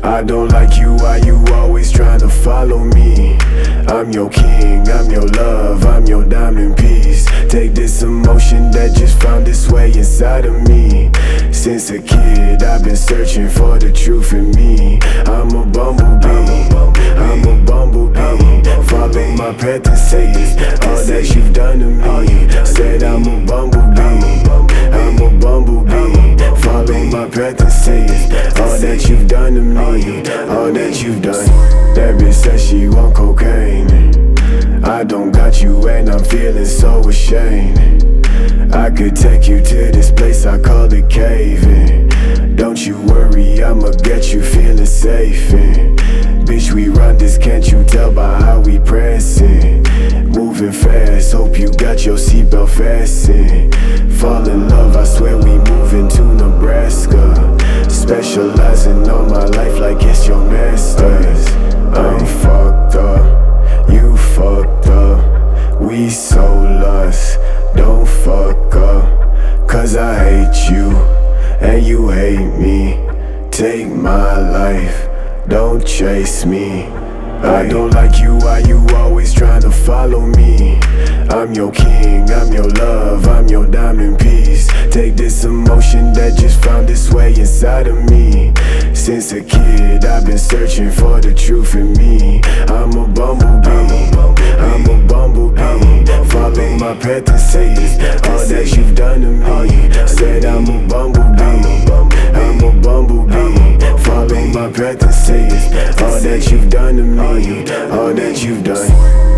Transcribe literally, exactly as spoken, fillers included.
I don't like you, why you always trying to follow me? I'm your king, I'm your love, I'm your diamond piece. Take this emotion that just found its way inside of me. Since a kid, I've been searching for the truth in me. I'm a bumblebee, I'm a bumblebee. Follow my path and say all that you've done to me. Said I'm a bumblebee, I'm a bumblebee. Follow my path and say all that you've done to me, all that you've done. That bitch says she want cocaine. I don't got you and I'm feeling so ashamed. I could take you to this place I call the cave-in. Don't you worry, I'ma get you feeling safe in. Bitch, we run this, can't you tell by how we pressin'? Moving fast, hope you got your seatbelt fastened. Fall in love, I swear we moving to Nebraska. Specializing on my life like it's your masters. I'm fucked up, you fucked up. We so lost, don't fuck up. Cause I hate you, and you hate me. Take my life, don't chase me. I don't like you, why you always trying to follow me? I'm your king, I'm your love, I'm your diamond piece. Take this emotion that just found its way inside of me. Since a kid, I've been searching for the truth in me. I'm a bumblebee, I'm a bumblebee. Follow my path and say all that you've done to me. Said I'm a bumblebee, I'm a bumblebee. Follow my path and say all that you've done to me, all that you've done.